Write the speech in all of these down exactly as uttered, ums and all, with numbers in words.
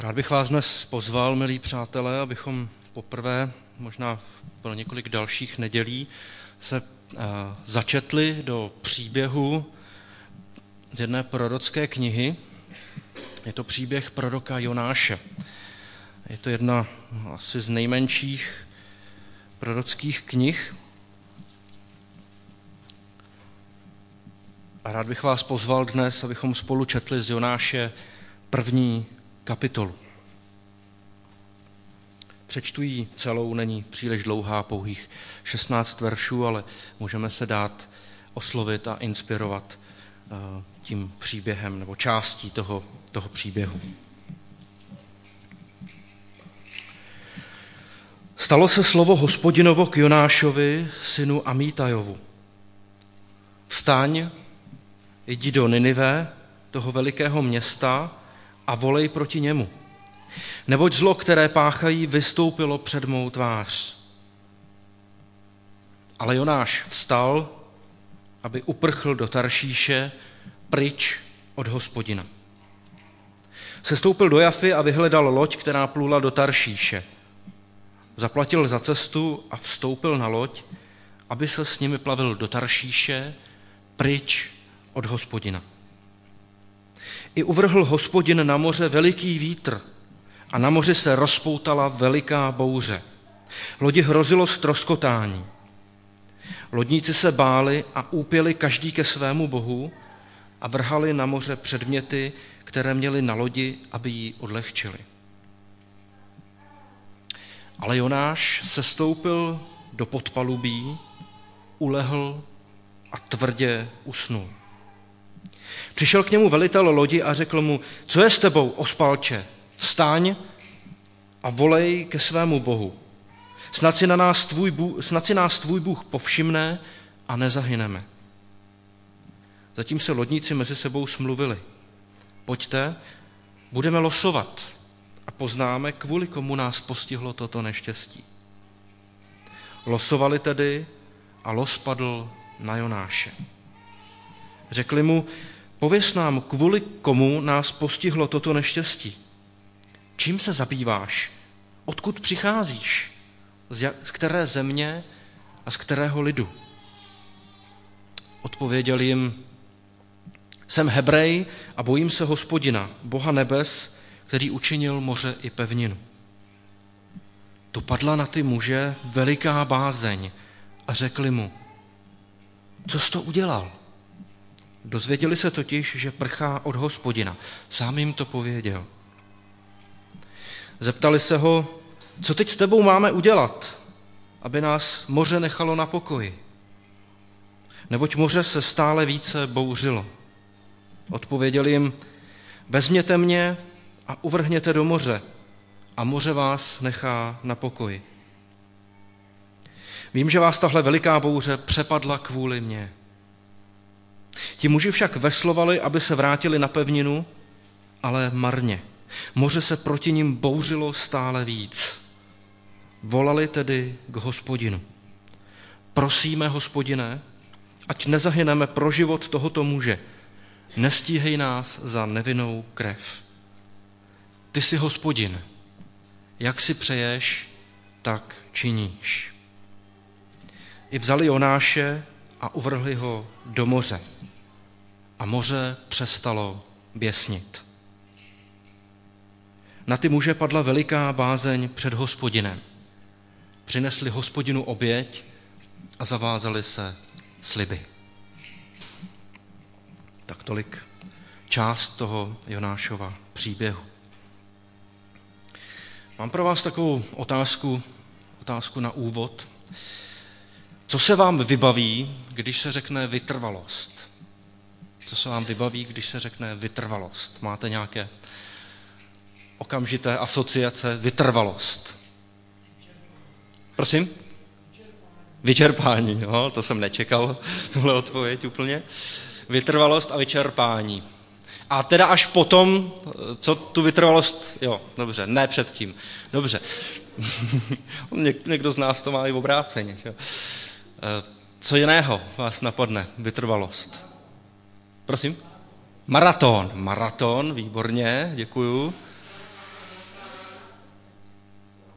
Rád bych vás dnes pozval, milí přátelé, abychom poprvé, možná pro několik dalších nedělí, se začetli do příběhu z jedné prorocké knihy. Je to příběh proroka Jonáše. Je to jedna asi z nejmenších prorockých knih. A rád bych vás pozval dnes, abychom spolu četli z Jonáše první kapitolu. Přečtu ji celou, není příliš dlouhá, pouhých šestnáct veršů, ale můžeme se dát oslovit a inspirovat tím příběhem nebo částí toho, toho příběhu. Stalo se slovo Hospodinovo k Jonášovi, synu Amítajovu. Vstaň, jdi do Ninive, toho velikého města, a volej proti němu. Neboť zlo, které páchají, vystoupilo před mou tvář. Ale Jonáš vstal, aby uprchl do Taršíše, pryč od Hospodina. Sestoupil do Jafy a vyhledal loď, která plula do Taršíše. Zaplatil za cestu a vstoupil na loď, aby se s nimi plavil do Taršíše, pryč od Hospodina. I uvrhl Hospodin na moře veliký vítr a na moři se rozpoutala veliká bouře. Lodi hrozilo ztroskotání. Lodníci se báli a úpěli každý ke svému bohu a vrhali na moře předměty, které měli na lodi, aby ji odlehčili. Ale Jonáš sestoupil do podpalubí, ulehl a tvrdě usnul. Přišel k němu velitel lodi a řekl mu: Co je s tebou, ospalče? Vstaň a volej ke svému bohu. Snad si, na nás tvůj Bůh, snad si nás tvůj Bůh povšimne a nezahyneme. Zatím se lodníci mezi sebou smluvili: Pojďte, budeme losovat a poznáme, kvůli komu nás postihlo toto neštěstí. Losovali tedy a los padl na Jonáše. Řekli mu: Pověz nám, kvůli komu nás postihlo toto neštěstí. Čím se zabýváš? Odkud přicházíš? Z které země a z kterého lidu? Odpověděl jim: Jsem Hebrej a bojím se Hospodina, Boha nebes, který učinil moře i pevninu. Dopadla na ty muže veliká bázeň a řekli mu: Co jsi to udělal? Dozvěděli se totiž, že prchá od Hospodina. Sám jim to pověděl. Zeptali se ho: Co teď s tebou máme udělat, aby nás moře nechalo na pokoji? Neboť moře se stále více bouřilo. Odpověděl jim: Vezměte mě a uvrhněte do moře, a moře vás nechá na pokoji. Vím, že vás tahle veliká bouře přepadla kvůli mně. Ti muži však veslovali, aby se vrátili na pevninu, ale marně. Moře se proti nim bouřilo stále víc. Volali tedy k Hospodinu: Prosíme, Hospodine, ať nezahyneme pro život tohoto muže. Nestíhej nás za nevinnou krev. Ty jsi Hospodin, jak si přeješ, tak činíš. I vzali Jonáše a uvrhli ho do moře. A moře přestalo běsnit. Na ty muže padla veliká bázeň před Hospodinem. Přinesli Hospodinu oběť a zavázali se sliby. Tak tolik část toho Jonášova příběhu. Mám pro vás takovou otázku, otázku na úvod. Co se vám vybaví, když se řekne vytrvalost? Co se vám vybaví, když se řekne vytrvalost? Máte nějaké okamžité asociace? Vytrvalost. Prosím? Vyčerpání. Jo, to jsem nečekal, tuhle odpověď úplně. Vytrvalost a vyčerpání. A teda až potom, co tu vytrvalost, jo, dobře, ne předtím. Dobře. Někdo z nás to má i v obráceně. Jo. Co jiného vás napadne? Vytrvalost. Prosím? Maraton. Maraton, výborně, děkuju.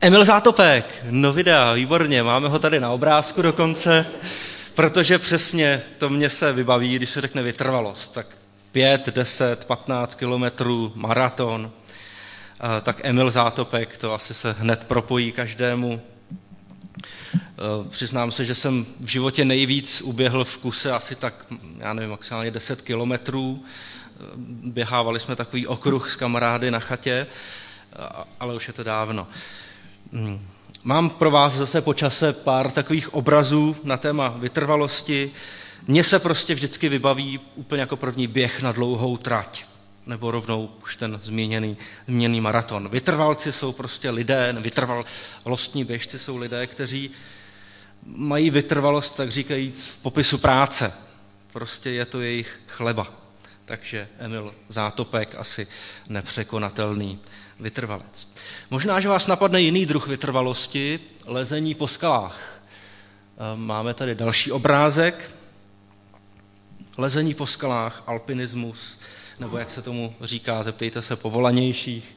Emil Zátopek, no videa, výborně, máme ho tady na obrázku dokonce, protože přesně to mě se vybaví, když se řekne vytrvalost, tak pět, deset, patnáct kilometrů, maraton, tak Emil Zátopek, to asi se hned propojí každému. Přiznám se, že jsem v životě nejvíc uběhl v kuse asi tak, já nevím, maximálně deset kilometrů. Běhávali jsme takový okruh s kamarády na chatě, ale už je to dávno. Mám pro vás zase po čase pár takových obrazů na téma vytrvalosti. Mně se prostě vždycky vybaví úplně jako první běh na dlouhou trať, nebo rovnou už ten zmíněný, zmíněný maraton. Vytrvalci jsou prostě lidé, vytrvalostní běžci jsou lidé, kteří mají vytrvalost, tak říkajíc, v popisu práce. Prostě je to jejich chleba. Takže Emil Zátopek asi nepřekonatelný vytrvalec. Možná, že vás napadne jiný druh vytrvalosti, lezení po skalách. Máme tady další obrázek. Lezení po skalách, alpinismus, nebo jak se tomu říká, zeptejte se povolanějších.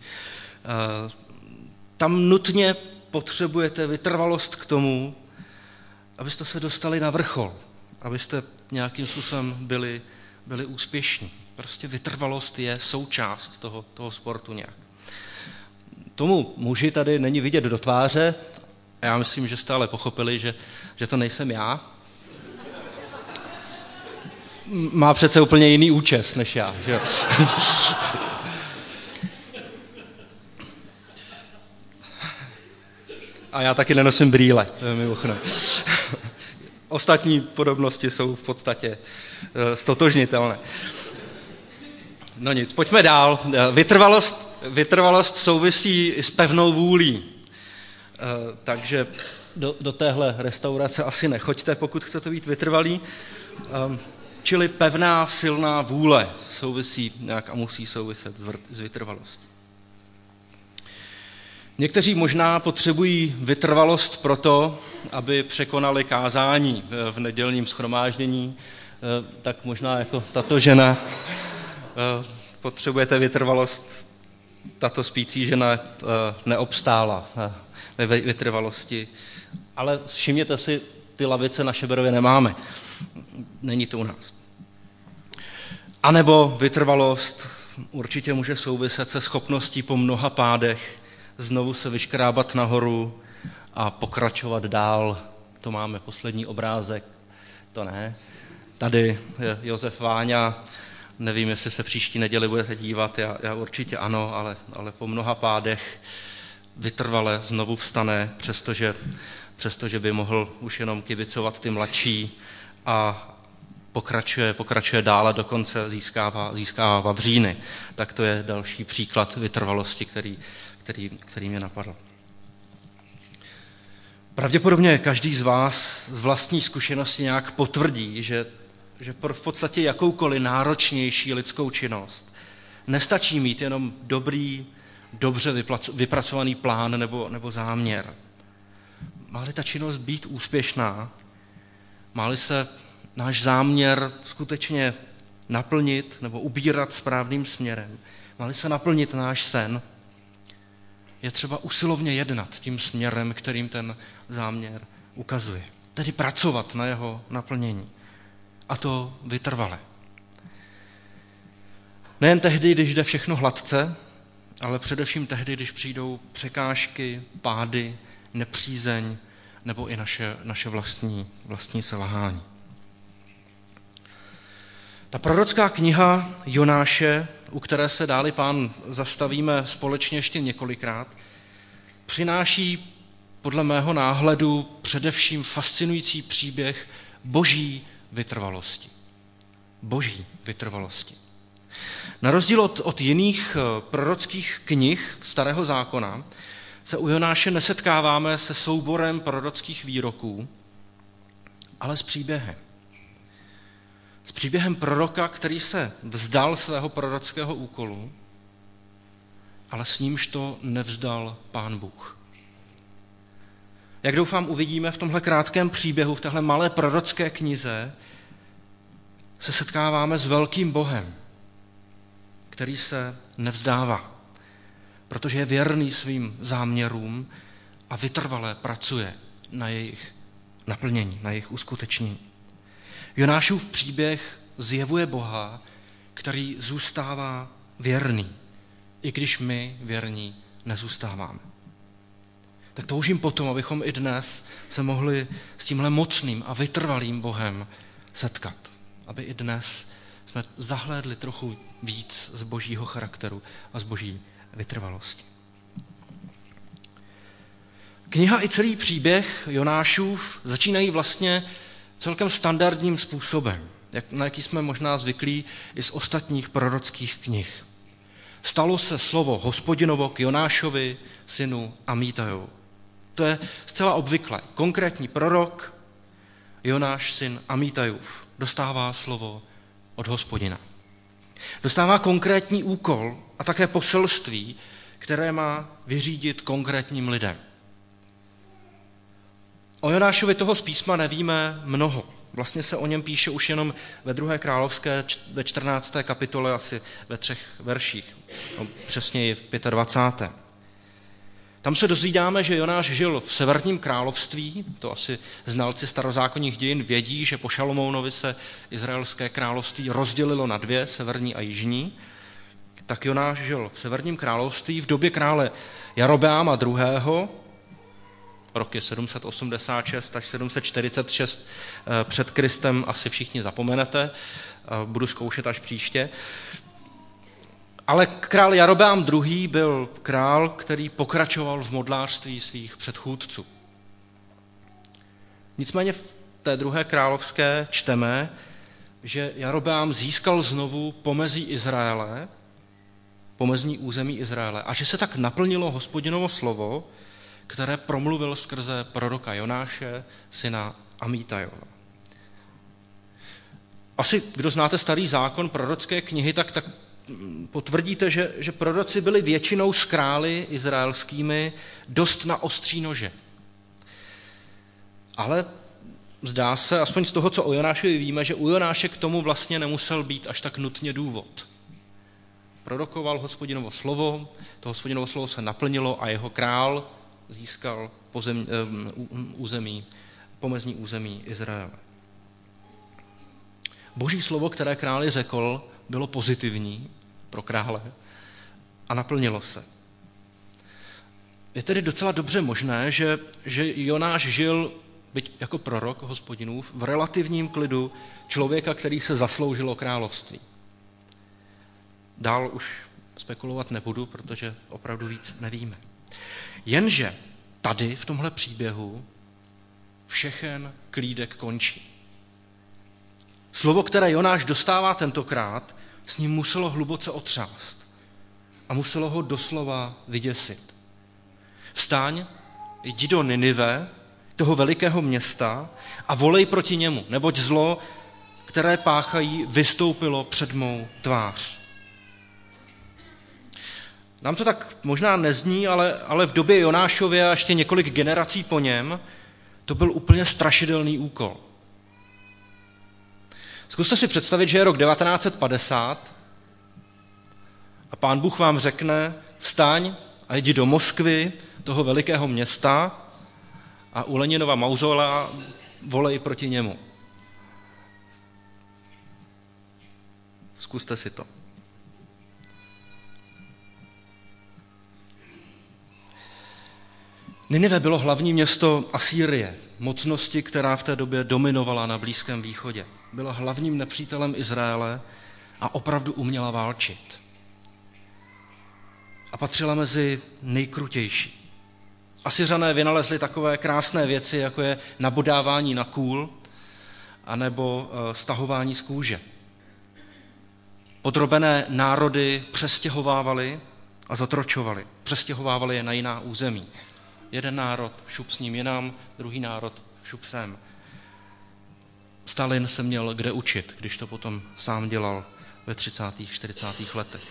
Tam nutně potřebujete vytrvalost k tomu, abyste se dostali na vrchol, abyste nějakým způsobem byli, byli úspěšní. Prostě vytrvalost je součást toho, toho sportu nějak. Tomu muži tady není vidět do tváře, a já myslím, že jste ale pochopili, že, že to nejsem já. Má přece úplně jiný účes než já, že jo? A já taky nenosím brýle, mimochodem. Ostatní podobnosti jsou v podstatě stotožnitelné. No nic, pojďme dál. Vytrvalost, vytrvalost souvisí s pevnou vůlí. Takže do, do téhle restaurace asi nechoďte, pokud chcete být vytrvalí. Čili pevná, silná vůle souvisí nějak a musí souviset s vytrvalostí. Někteří možná potřebují vytrvalost proto, aby překonali kázání v nedělním shromáždění, tak možná jako tato žena potřebujete vytrvalost, tato spící žena neobstála ve vytrvalosti, ale všimněte si, ty lavice na Šeberově nemáme. Není to u nás. A nebo vytrvalost určitě může souviset se schopností po mnoha pádech znovu se vyškrábat nahoru a pokračovat dál. To máme poslední obrázek. To ne. Tady je Josef Váňa. Nevím, jestli se příští neděli budete dívat. Já, já určitě ano, ale, ale po mnoha pádech vytrvale znovu vstane, přestože, přestože by mohl už jenom kibicovat ty mladší a pokračuje, pokračuje dál a dokonce získává, získává vavříny. Tak to je další příklad vytrvalosti, který, který, který mě napadl. Pravděpodobně každý z vás z vlastní zkušenosti nějak potvrdí, že, že v podstatě jakoukoliv náročnější lidskou činnost nestačí mít jenom dobrý, dobře vypracovaný plán nebo, nebo záměr. Má-li ta činnost být úspěšná, má-li se náš záměr skutečně naplnit nebo ubírat správným směrem, má-li se naplnit náš sen, je třeba usilovně jednat tím směrem, kterým ten záměr ukazuje. Tedy pracovat na jeho naplnění. A to vytrvale. Nejen tehdy, když jde všechno hladce, ale především tehdy, když přijdou překážky, pády, nepřízeň nebo i naše, naše vlastní, vlastní selhání. Ta prorocká kniha Jonáše, u které se dáli Pán zastavíme společně ještě několikrát, přináší podle mého náhledu především fascinující příběh boží vytrvalosti. Boží vytrvalosti. Na rozdíl od, od jiných prorockých knih Starého zákona se u Jonáše nesetkáváme se souborem prorockých výroků, ale s příběhem. S příběhem proroka, který se vzdal svého prorockého úkolu, ale s nímž to nevzdal Pán Bůh. Jak doufám uvidíme v tomhle krátkém příběhu, v téhle malé prorocké knize, se setkáváme s velkým Bohem, který se nevzdává, protože je věrný svým záměrům a vytrvale pracuje na jejich naplnění, na jejich uskutečnění. Jonášův příběh zjevuje Boha, který zůstává věrný, i když my věrní nezůstáváme. Tak toužím potom, abychom i dnes se mohli s tímhle mocným a vytrvalým Bohem setkat. Aby i dnes jsme zahlédli trochu víc z božího charakteru a z boží vytrvalosti. Kniha i celý příběh Jonášův začínají vlastně celkem standardním způsobem, jak, na jaký jsme možná zvyklí i z ostatních prorockých knih. Stalo se slovo Hospodinovo k Jonášovi, synu Amítajovu. To je zcela obvyklé. Konkrétní prorok, Jonáš, syn Amítajův, dostává slovo od Hospodina. Dostává konkrétní úkol a také poselství, které má vyřídit konkrétním lidem. O Jonášovi toho z písma nevíme mnoho. Vlastně se o něm píše už jenom ve druhé královské, ve čtrnácté kapitole, asi ve třech verších, no, přesněji v dvacáté páté Tam se dozvídáme, že Jonáš žil v severním království, to asi znalci starozákonních dějin vědí, že po Šalomounovi se izraelské království rozdělilo na dvě, severní a jižní. Tak Jonáš žil v severním království v době krále Jarobeáma druhého. Rok je sedm set osmdesát šest až sedm set čtyřicet šest před Kristem, asi všichni zapomenete, budu zkoušet až příště. Ale král Jarobeám druhý. byl král, který pokračoval v modlářství svých předchůdců. Nicméně v té druhé královské čteme, že Jarobeám získal znovu pomezí Izraele, pomezní území Izraele, a že se tak naplnilo Hospodinovo slovo, které promluvil skrze proroka Jonáše, syna Amítajova. Asi, kdo znáte starý zákon, prorocké knihy, tak, tak potvrdíte, že, že proroci byli většinou s králi izraelskými dost na ostří nože. Ale zdá se, aspoň z toho, co o Jonášovi víme, že u Jonáše k tomu vlastně nemusel být až tak nutně důvod. Prorokoval Hospodinovo slovo, to Hospodinovo slovo se naplnilo a jeho král získal pozem, území, pomezní území Izraele. Boží slovo, které králi řekl, bylo pozitivní pro krále a naplnilo se. Je tedy docela dobře možné, že, že Jonáš žil, byť jako prorok Hospodinův, v relativním klidu člověka, který se zasloužil o království. Dál už spekulovat nebudu, protože opravdu víc nevíme. Jenže tady v tomhle příběhu všechen klídek končí. Slovo, které Jonáš dostává tentokrát, s ním muselo hluboce otřást a muselo ho doslova vyděsit. Vstaň, jdi do Ninive, toho velikého města, a volej proti němu, neboť zlo, které páchají, vystoupilo před mou tvář. Nám to tak možná nezní, ale, ale v době Jonášově a ještě několik generací po něm to byl úplně strašidelný úkol. Zkuste si představit, že je rok devatenáct set padesát a Pán Bůh vám řekne, vstaň a jdi do Moskvy, toho velikého města, a u Leninova mauzolea volej proti němu. Zkuste si to. Ninive bylo hlavní město Asýrie, mocnosti, která v té době dominovala na Blízkém východě. Byla hlavním nepřítelem Izraele a opravdu uměla válčit. A patřila mezi nejkrutější. Asyřané vynalezli takové krásné věci, jako je nabodávání na kůl anebo stahování z kůže. Podrobené národy přestěhovávali a zatročovali. Přestěhovávali je na jiná území. Jeden národ, šup s ním jinam, druhý národ, šup sem. Stalin se měl kde učit, když to potom sám dělal ve třicátých, čtyřicátých letech.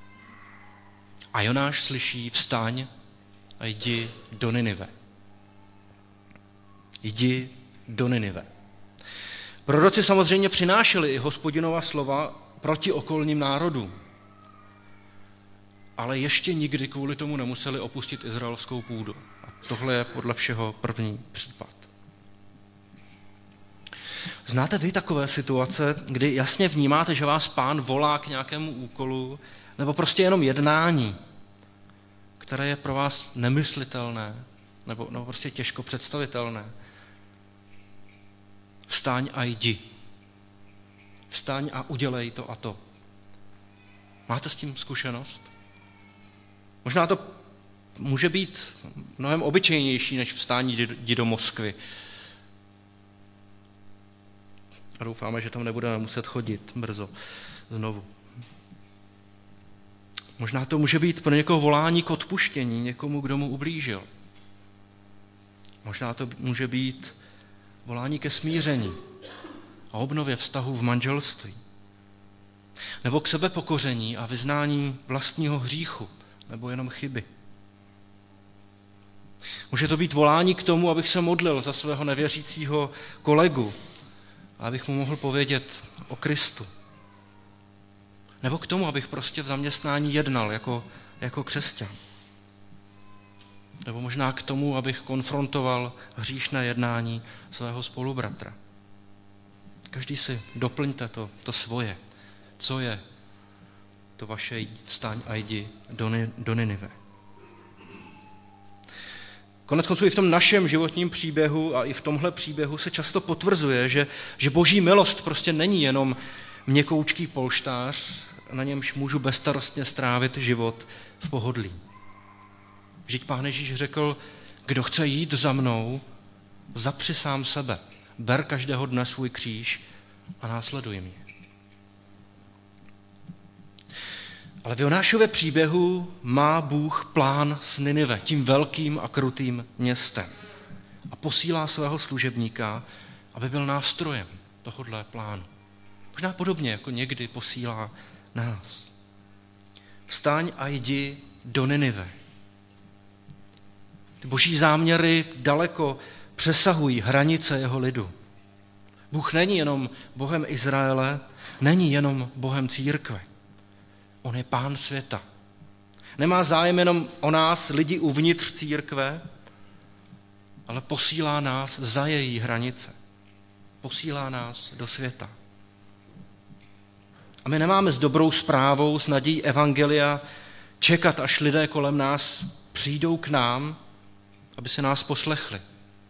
A Jonáš slyší, vstaň a jdi do Ninive. Jdi do Ninive. Proroci samozřejmě přinášeli i Hospodinova slova proti okolním národům. Ale ještě nikdy kvůli tomu nemuseli opustit izraelskou půdu. A Tohle je podle všeho první případ. Znáte vy takové situace, kdy jasně vnímáte, že vás Pán volá k nějakému úkolu, nebo prostě jenom jednání, které je pro vás nemyslitelné, nebo, nebo prostě těžko představitelné? Vstaň a jdi. Vstaň a udělej to a to. Máte s tím zkušenost? Možná to může být mnohem obyčejnější, než vstání jdi do Moskvy. A doufáme, že tam nebudeme muset chodit brzo znovu. Možná to může být pro někoho volání k odpuštění, někomu, kdo mu ublížil. Možná to může být volání ke smíření a obnově vztahu v manželství. Nebo k sebepokoření a vyznání vlastního hříchu, nebo jenom chyby. Může to být volání k tomu, abych se modlil za svého nevěřícího kolegu, abych mu mohl povědět o Kristu. Nebo k tomu, abych prostě v zaměstnání jednal jako, jako křesťan. Nebo možná k tomu, abych konfrontoval hříšné jednání svého spolubratra. Každý si doplňte to, to svoje. Co je to vaše vstaň a jdi do, do Ninive. Konec konců i v tom našem životním příběhu a i v tomhle příběhu se často potvrzuje, že, že boží milost prostě není jenom měkoučký polštář, na němž můžu bezstarostně strávit život v pohodlí. Vždyť Pán Ježíš řekl, kdo chce jít za mnou, zapři sám sebe, ber každého dne svůj kříž a následuj mě. Ale v Jonášově příběhu má Bůh plán s Ninive, tím velkým a krutým městem. A posílá svého služebníka, aby byl nástrojem tohohle plánu. Možná podobně, jako někdy posílá nás. Vstaň a jdi do Ninive. Ty boží záměry daleko přesahují hranice jeho lidu. Bůh není jenom Bohem Izraele, není jenom Bohem církve. On je Pán světa. Nemá zájem jenom o nás, lidi uvnitř církve, ale posílá nás za její hranice. Posílá nás do světa. A my nemáme s dobrou zprávou, s nadějí evangelia čekat, až lidé kolem nás přijdou k nám, aby se nás poslechli.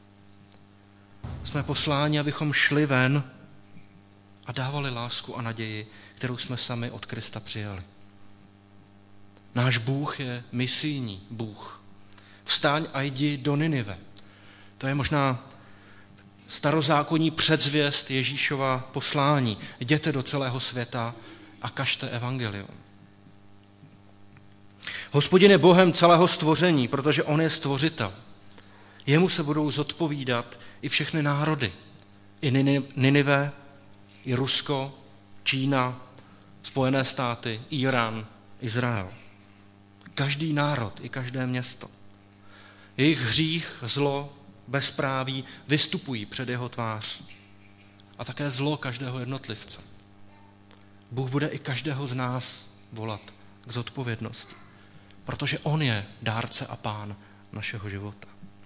Jsme posláni, abychom šli ven a dávali lásku a naději, kterou jsme sami od Krista přijali. Náš Bůh je misijní Bůh. Vstaň a jdi do Ninive. To je možná starozákonní předzvěst Ježíšova poslání. Jděte do celého světa a kažte evangelium. Hospodin je Bohem celého stvoření, protože on je stvořitel. Jemu se budou zodpovídat i všechny národy. I Ninive, i Rusko, Čína, Spojené státy, Irán, Izrael. Každý národ i každé město. Jejich hřích, zlo, bezpráví vystupují před jeho tvář. A také zlo každého jednotlivce. Bůh bude i každého z nás volat k zodpovědnosti, protože on je dárce a pán našeho života.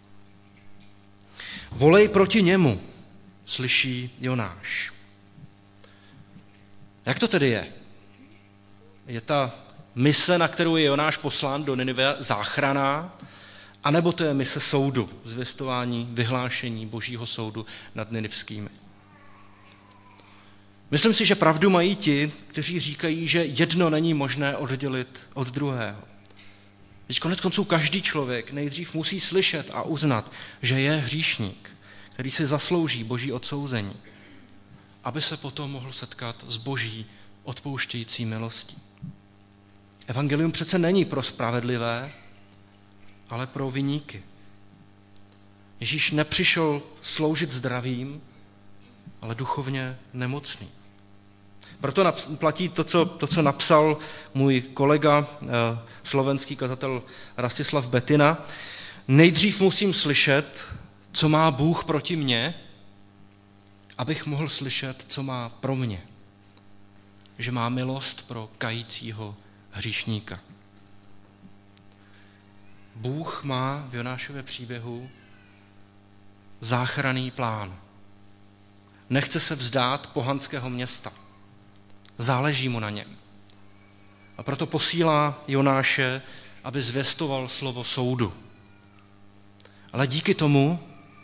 Volej proti němu, slyší Jonáš. Jak to tedy je? Je ta mise, na kterou je Jonáš poslán do Ninive, záchranná, anebo to je mise soudu, zvěstování, vyhlášení božího soudu nad ninivskými? Myslím si, že pravdu mají ti, kteří říkají, že jedno není možné oddělit od druhého. Když konec konců každý člověk nejdřív musí slyšet a uznat, že je hříšník, který si zaslouží boží odsouzení, aby se potom mohl setkat s boží odpouštějící milostí. Evangelium přece není pro spravedlivé, ale pro viníky. Ježíš nepřišel sloužit zdravým, ale duchovně nemocným. Proto platí to, co, to, co napsal můj kolega, eh, slovenský kazatel Rastislav Betina. Nejdřív musím slyšet, co má Bůh proti mně, abych mohl slyšet, co má pro mě. Že má milost pro kajícího hříšníka. Bůh má v Jonášově příběhu záchranný plán. Nechce se vzdát pohanského města. Záleží mu na něm. A proto posílá Jonáše, aby zvěstoval slovo soudu. Ale díky tomu,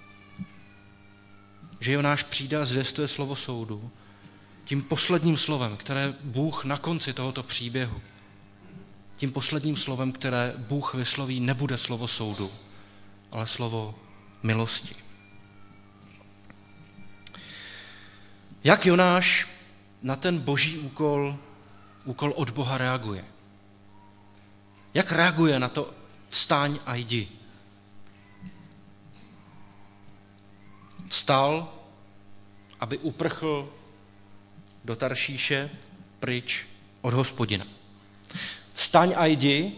že Jonáš přijde a zvěstuje slovo soudu, tím posledním slovem, které Bůh na konci tohoto příběhu, tím posledním slovem, které Bůh vysloví, nebude slovo soudu, ale slovo milosti. Jak Jonáš na ten boží úkol, úkol od Boha reaguje? Jak reaguje na to vstaň a jdi? Vstal, aby uprchl do Taršíše pryč od Hospodina. Vstaň a jdi,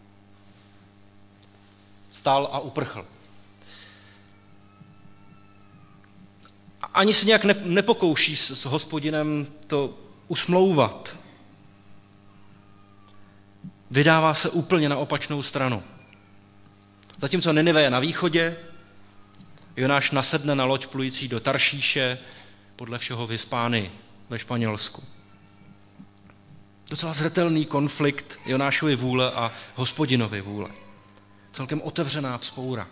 vstal a uprchl. Ani se nějak nepokouší s Hospodinem to usmlouvat. Vydává se úplně na opačnou stranu. Zatímco Ninive je na východě, Jonáš nasedne na loď plující do Taršíše, podle všeho v Hispánii, ve Španělsku. Docela zřetelný konflikt Jonášovy vůle a Hospodinovy vůle. Celkem otevřená vzpoura.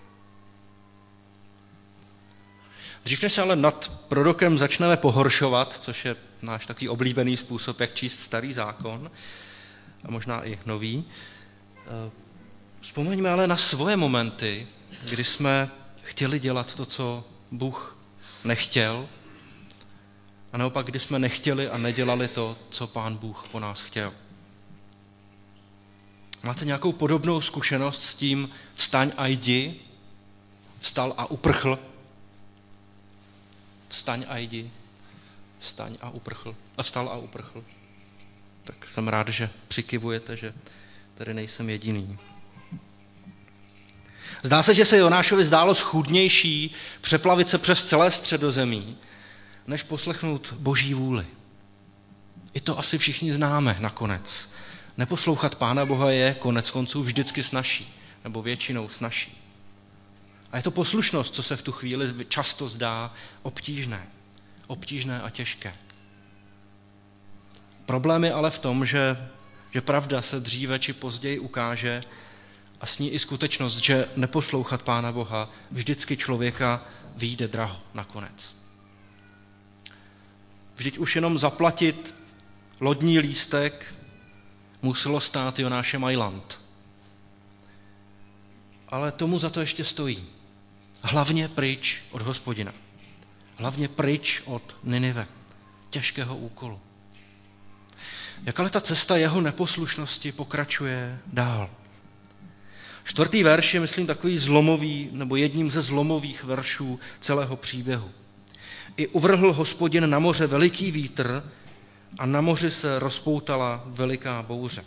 Dřív než se ale nad prorokem začneme pohoršovat, což je náš takový oblíbený způsob, jak číst starý zákon, a možná i nový, vzpomeňme ale na svoje momenty, kdy jsme chtěli dělat to, co Bůh nechtěl, a naopak, kdy jsme nechtěli a nedělali to, co Pán Bůh po nás chtěl. Máte nějakou podobnou zkušenost s tím vstaň a jdi, vstal a uprchl? Vstaň a jdi, vstaň a uprchl. A vstal a uprchl. Tak jsem rád, že přikivujete, že tady nejsem jediný. Zdá se, že se Jonášovi zdálo schůdnější přeplavit se přes celé Středozemí, než poslechnout Boží vůli. I to asi všichni známe nakonec. Neposlouchat Pána Boha je konec konců vždycky snazší, nebo většinou snazší. A je to poslušnost, co se v tu chvíli často zdá obtížné. Obtížné a těžké. Problém je ale v tom, že, že pravda se dříve či později ukáže a s ní i skutečnost, že neposlouchat Pána Boha vždycky člověka vyjde draho nakonec. Vždyť už jenom zaplatit lodní lístek muselo stát Jonáše Majland. Ale tomu za to ještě stojí. Hlavně pryč od Hospodina. Hlavně pryč od Ninive. Těžkého úkolu. Jak ale ta cesta jeho neposlušnosti pokračuje dál. Čtvrtý verš je, myslím, takový zlomový, nebo jedním ze zlomových veršů celého příběhu. I uvrhl Hospodin na moře veliký vítr a na moři se rozpoutala veliká bouře.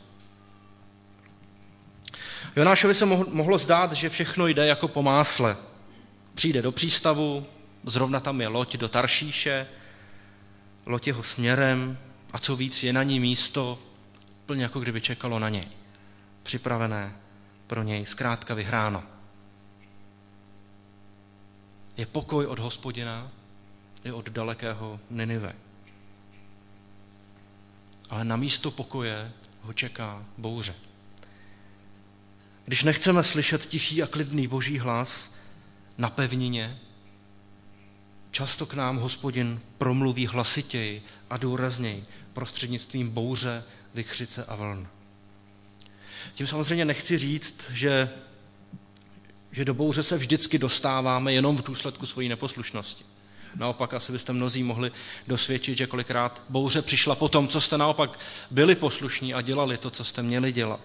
Jonášovi se mohlo zdát, že všechno jde jako po másle. Přijde do přístavu, zrovna tam je loď do Taršíše, loď jeho směrem a co víc je na ní místo, plně jako kdyby čekalo na něj. Připravené pro něj, zkrátka vyhráno. Je pokoj od Hospodina i od dalekého Ninive. Ale na místo pokoje ho čeká bouře. Když nechceme slyšet tichý a klidný Boží hlas na pevnině, často k nám Hospodin promluví hlasitěji a důrazněji prostřednictvím bouře, vichřice a vln. Tím samozřejmě nechci říct, že, že do bouře se vždycky dostáváme jenom v důsledku svojí neposlušnosti. Naopak asi byste mnozí mohli dosvědčit, že kolikrát bouře přišla po tom, co jste naopak byli poslušní a dělali to, co jste měli dělat.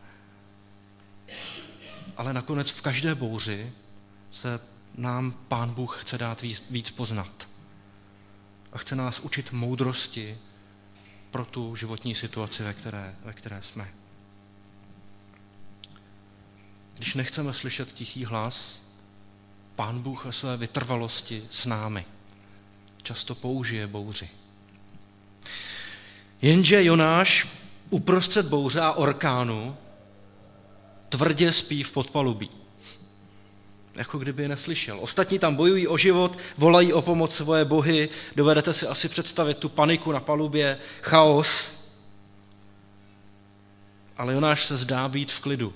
Ale nakonec v každé bouři se nám Pán Bůh chce dát víc, víc poznat. A chce nás učit moudrosti pro tu životní situaci, ve které, ve které jsme. Když nechceme slyšet tichý hlas, Pán Bůh ve své vytrvalosti s námi často použije bouři. Jenže Jonáš uprostřed bouře a orkánu tvrdě spí v podpalubí. Jako kdyby je neslyšel. Ostatní tam bojují o život, volají o pomoc svoje bohy. Dovedete si asi představit tu paniku na palubě, chaos. Ale Jonáš se zdá být v klidu.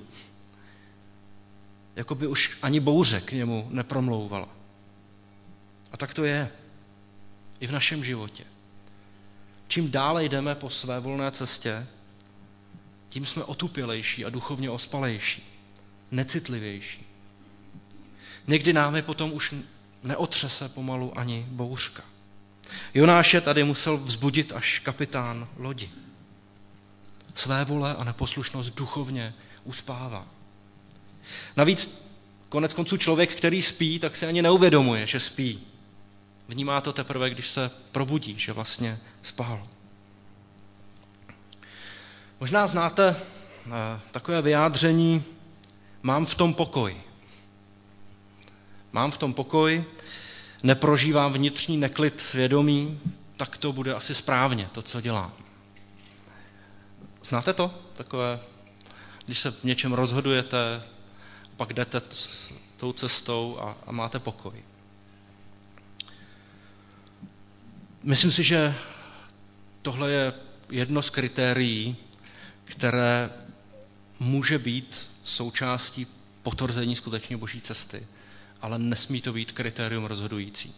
Jako by už ani bouře k němu nepromlouvala. A tak to je i v našem životě. Čím dále jdeme po své volné cestě, tím jsme otupělejší a duchovně ospalejší, necitlivější. Někdy námi potom už neotřese pomalu ani bouřka. Jonáše tady musel vzbudit až kapitán lodi. Své vole a neposlušnost duchovně uspává. Navíc konec konců člověk, který spí, tak si ani neuvědomuje, že spí. Vnímá to teprve, když se probudí, že vlastně spál. Možná znáte takové vyjádření mám v tom pokoj. Mám v tom pokoj, neprožívám vnitřní neklid svědomí, tak to bude asi správně, to, co dělám. Znáte to? Takové, když se v něčem rozhodujete, pak jdete s tou cestou a, a máte pokoj. Myslím si, že tohle je jedno z kritérií, které může být součástí potvrzení skutečně boží cesty, ale nesmí to být kritérium rozhodující.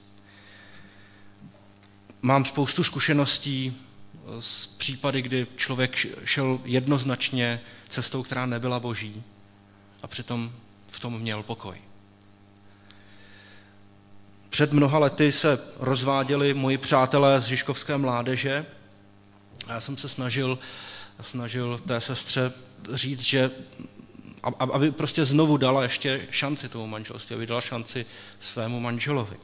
Mám spoustu zkušeností z případy, kdy člověk šel jednoznačně cestou, která nebyla boží a přitom v tom měl pokoj. Před mnoha lety se rozváděli moji přátelé z Žižkovské mládeže a já jsem se snažil, snažil té sestře říct, že aby prostě znovu dala ještě šanci tomu manželství, aby dala šanci svému manželovi.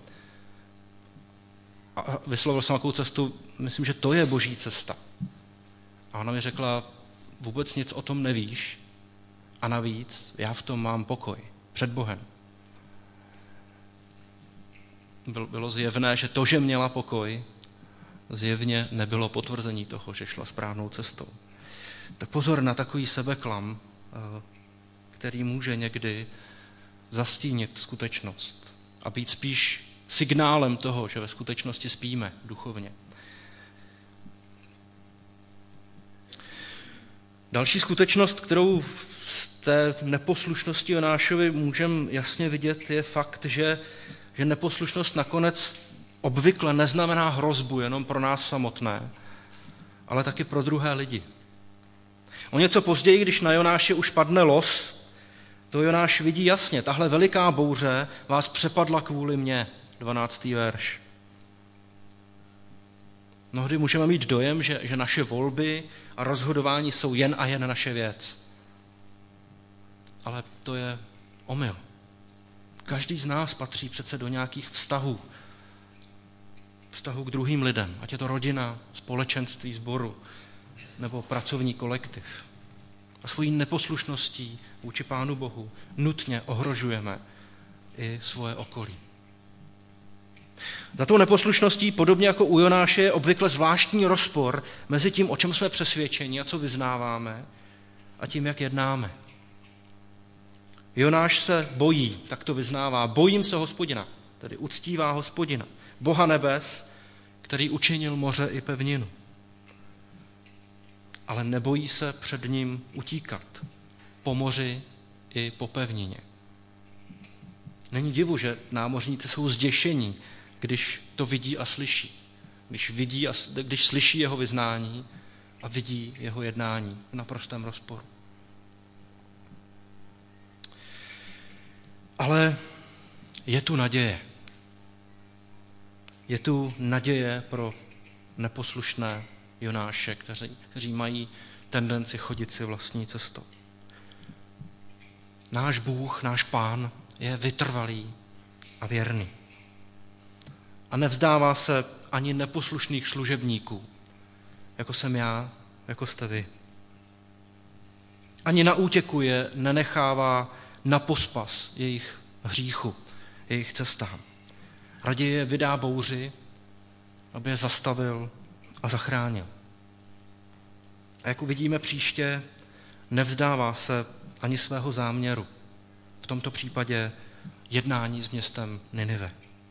A vyslovil jsem takovou cestu, myslím, že to je boží cesta. A ona mi řekla, vůbec nic o tom nevíš a navíc já v tom mám pokoj před Bohem. Bylo zjevné, že to, že měla pokoj, zjevně nebylo potvrzení toho, že šla správnou cestou. Tak pozor na takový sebeklam, který může někdy zastínit skutečnost a být spíš signálem toho, že ve skutečnosti spíme duchovně. Další skutečnost, kterou z té neposlušnosti Jonášovi můžeme jasně vidět, je fakt, že, že neposlušnost nakonec obvykle neznamená hrozbu jenom pro nás samotné, ale taky pro druhé lidi. O něco později, když na Jonáše už padne los, to Jonáš vidí jasně, tahle veliká bouře vás přepadla kvůli mně, dvanáctý verš. Mnohdy můžeme mít dojem, že, že naše volby a rozhodování jsou jen a jen naše věc. Ale to je omyl. Každý z nás patří přece do nějakých vztahů. Vztahu k druhým lidem, ať je to rodina, společenství, sboru nebo pracovní kolektiv. A svojí neposlušností vůči Pánu Bohu nutně ohrožujeme i svoje okolí. Za tou neposlušností, podobně jako u Jonáše, je obvykle zvláštní rozpor mezi tím, o čem jsme přesvědčeni a co vyznáváme, a tím, jak jednáme. Jonáš se bojí, tak to vyznává. Bojím se Hospodina, tedy uctívá Hospodina, Boha nebes, který učinil moře i pevninu. Ale nebojí se před ním utíkat po moři i po pevnině. Není divu, že námořníci jsou zděšení, když to vidí a slyší. Když, vidí a, když slyší jeho vyznání a vidí jeho jednání v naprostém rozporu. Ale je tu naděje. Je tu naděje pro neposlušné Jonáše, kteří, kteří mají tendenci chodit si vlastní cestou. Náš Bůh, náš Pán je vytrvalý a věrný. A nevzdává se ani neposlušných služebníků, jako jsem já, jako jste vy. Ani na útěku je nenechává na pospas jejich hříchu, jejich cestám. Raději je vydá bouři, aby je zastavil a zachránil. A jak uvidíme příště, nevzdává se ani svého záměru. V tomto případě jednání s městem Ninive.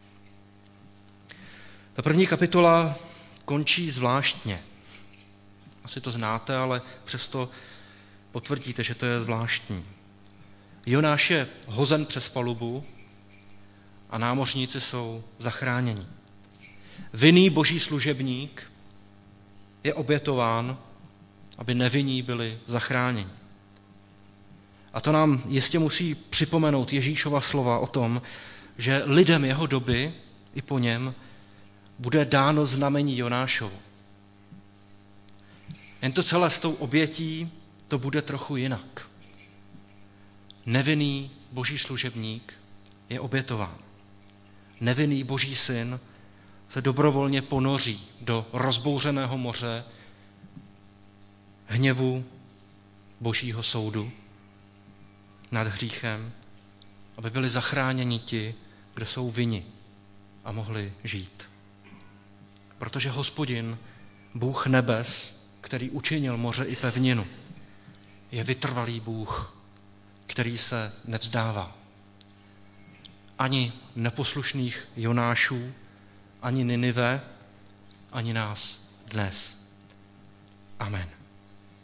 Ta první kapitola končí zvláštně. Asi to znáte, ale přesto potvrdíte, že to je zvláštní. Jonáš je hozen přes palubu a námořníci jsou zachráněni. Vinný boží služebník je obětován, aby nevinní byli zachráněni. A to nám jistě musí připomenout Ježíšova slova o tom, že lidem jeho doby i po něm bude dáno znamení Jonášovo. Jen to celé s tou obětí to bude trochu jinak. Nevinný boží služebník je obětován. Nevinný boží syn se dobrovolně ponoří do rozbouřeného moře hněvu božího soudu nad hříchem, aby byli zachráněni ti, kdo jsou vinni a mohli žít. Protože Hospodin, Bůh nebes, který učinil moře i pevninu, je vytrvalý Bůh, který se nevzdává. Ani neposlušných Jonášů, ani Ninive, ani nás dnes. Amen.